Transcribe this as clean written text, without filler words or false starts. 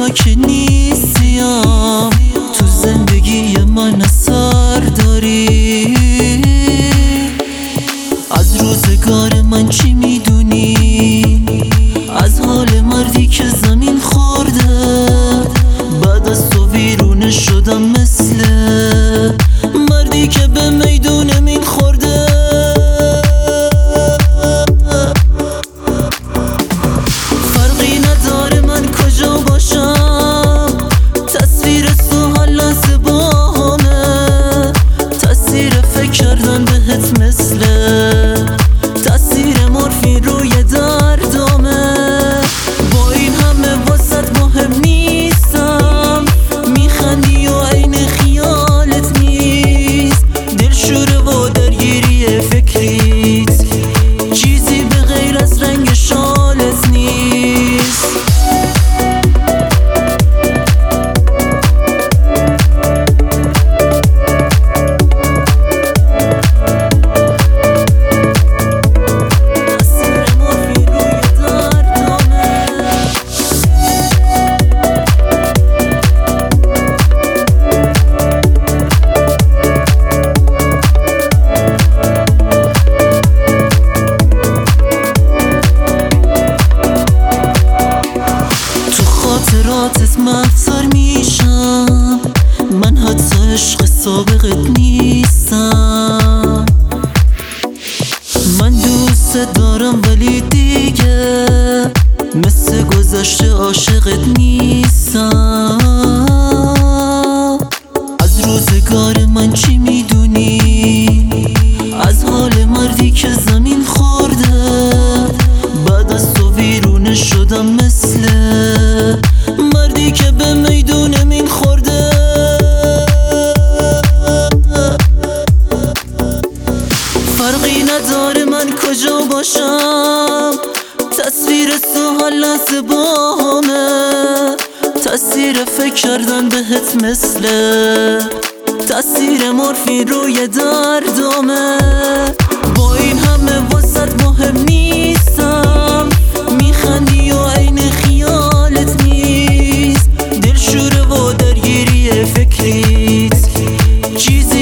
تو که نیستیم تو زندگی من اثر داری. از روزگار من چی میدونی؟ از حال مردی که زمین خورده، بعد از تو ویرونه شدم مثل مردی که به میدون مین خورده. فرقی نداره من کجا باشم، تصویر تو هر لحظه با همه. تاثیر فکر کردن بهت مثل تاثیر مورفین روی دردامه. با این همه واسط مهم نیستم، میخندی و عین خیالت نیست. دلشوره و درگیری فکریت، چیزی به غیر از رنگ شالت نیست. خاطراتت مفتر میشم، من حتی عشق سابقت نیستم. من دوست دارم ولی دیگه مثل گذشته عاشقت نیستم. از روزگار من چی میدونی؟ از حال مردی که زمین خورده، بعد از تو ویرونه شدم مثل مردی که به میدون مین خورده. فرقی نداره من کجا باشم، تصویر تو هر لحظه با همه. تاثیر فکر کردن بهت مثل تاثیر مورفین روی دردامه. با این همه واسط مهم نیستم، میخندی و عین خیالت نیست. دلشوره و درگیری فکریت، چیزی